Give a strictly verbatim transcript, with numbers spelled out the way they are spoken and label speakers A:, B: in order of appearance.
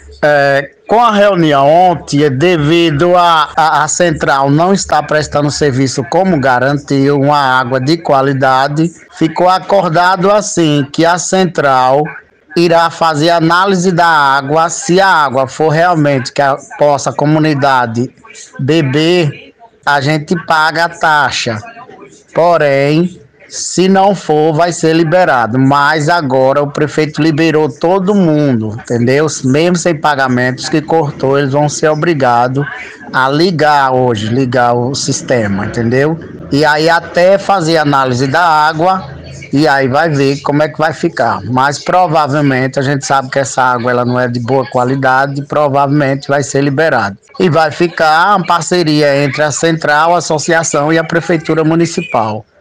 A: É, com a reunião ontem, devido a, a, a central não estar prestando serviço como garantiu uma água de qualidade, ficou acordado assim que a central irá fazer análise da água, se a água for realmente que a, possa a comunidade beber, a gente paga a taxa. Porém, se não for, vai ser liberado. Mas agora o prefeito liberou todo mundo, entendeu? Mesmo sem pagamentos que cortou, eles vão ser obrigados a ligar hoje, ligar o sistema, entendeu? E aí até fazer análise da água e aí vai ver como é que vai ficar. Mas provavelmente a gente sabe que essa água ela não é de boa qualidade, provavelmente vai ser liberado. E vai ficar uma parceria entre a central, a associação e a prefeitura municipal.